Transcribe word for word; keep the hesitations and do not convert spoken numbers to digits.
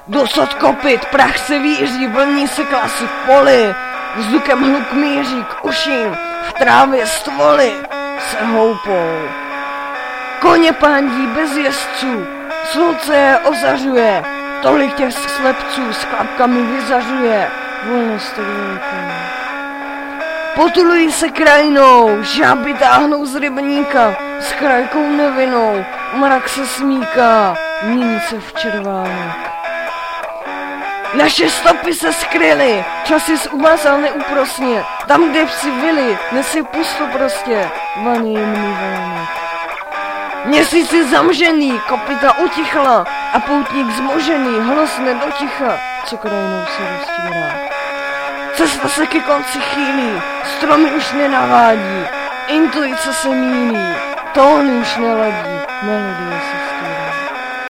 Dosad kopyt, prach se víří, vlní se klasy v poli, vzdukem hluk míří k uším, v trávě stvoly se houpou. Koně pándí bez jezdců, slunce je ozařuje, tolik těch slepců s klapkami vyzařuje, volnost tak velká. Potulují se krajinou, žáby táhnou z rybníka, s krajkou nevinnou, mrak se smíká, mění se v červánek. Naše stopy se skryly, časy umazal neúprosně, tam, kde psi vyli, dnes je pusto prostě, vaný jemný vánek. Měsíc je zamžený, kopyta utichla a poutník zmožený hlosne do ticha, co krajinou se roztírá. Cesta se ke konci chýlí, stromy už nenavádí, intuice se mílí, tóny už neladí, melodie se stírá.